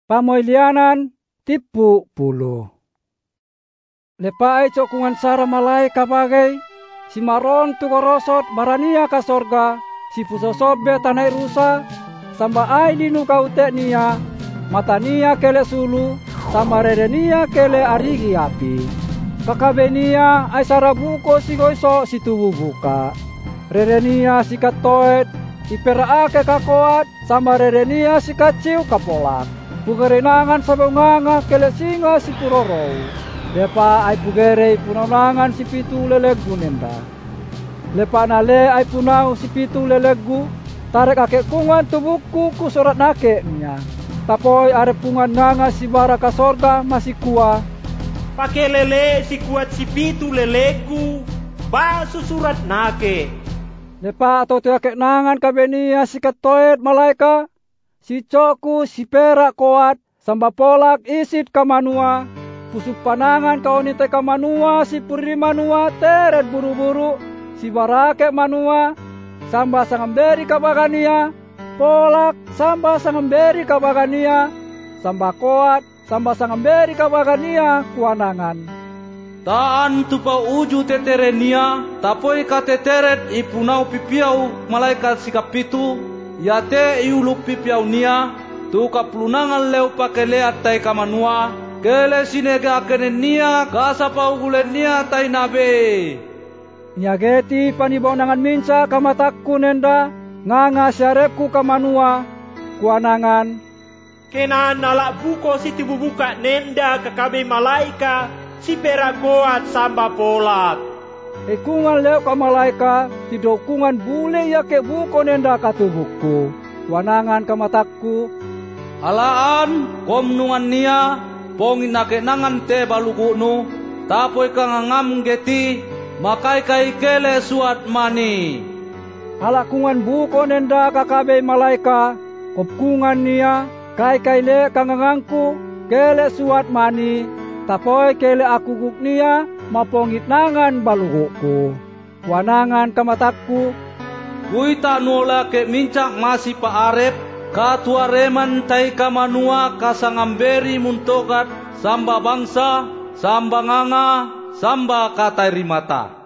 Pamoilianan tipu puluh. Lepa ay cokungan sara malay kabagai, si maron tu korosot barania ka sorga, si pusosobe tanay rusa, samba ay linu kaute niya, mata niya kele sulu, sama rere niya kele arigi api. Kakabe niya ay sarabuko si goiso si tubuh buka. Rere niya si katoet, iperaake kakoat, sama rere niya si kaciu kapolak. Pugerenangan sa bunganga kele singa si purorou. Lepa ay pugere punanangan si pitu lelegu nenda. Lepa nale ay punau si pitu lelegu, tarik ake kungan tubuku ku sorat nake niya. Tapoy are pungan nganga si bara ka sorga masih kuah. Pake lele si kuat si pitu lelegu, ba susurat nake. Lepa atau ake nangan kabenia si katoet malaika, si coku si perak koat, samba polak isit kamanua, pusuk panangan kaunite kamanua si puri manua teret buru-buru, si barake manua, samba sangamberi kabagania, polak samba sangamberi kabagania, samba koat samba sangamberi kabagania kuanangan. Taan tupa uju teterenia, tapoi ka teteret ipunau pipiau malaikat sikapitu, yate iulu pipiau nia, tu kaplunangan leu pakele atai kamanua, kele sinega kenenia kasapa ugulenia tai nabe. Nyageti panibonangan minca kamatakku nenda, nganga syarepku kamanua, kuanangan. Kena nalak buko si tubuh buka nenda kakabe malaika, si peragoat samba polak. Ikungan leo ka malaika, tidokungan bule ya ke buko nenda katubuku. Wanangan kamatakku. Alaan kom nungan nia, pongin nake nangan te balugunu, tapoy kangangam geti, makai kai kele suat mani. Alakungan buko nenda kakabe malaika, kopkungan nia, kai le kangangangku, kele suat mani. Tapoy kele aku guknia mapongit nangan baluhuku. Wanangan kamatakku. Kuita nola ke mincak masih paarep, katua reman tai kamanua kasangamberi muntokat, samba bangsa, samba nganga, samba katai rimata.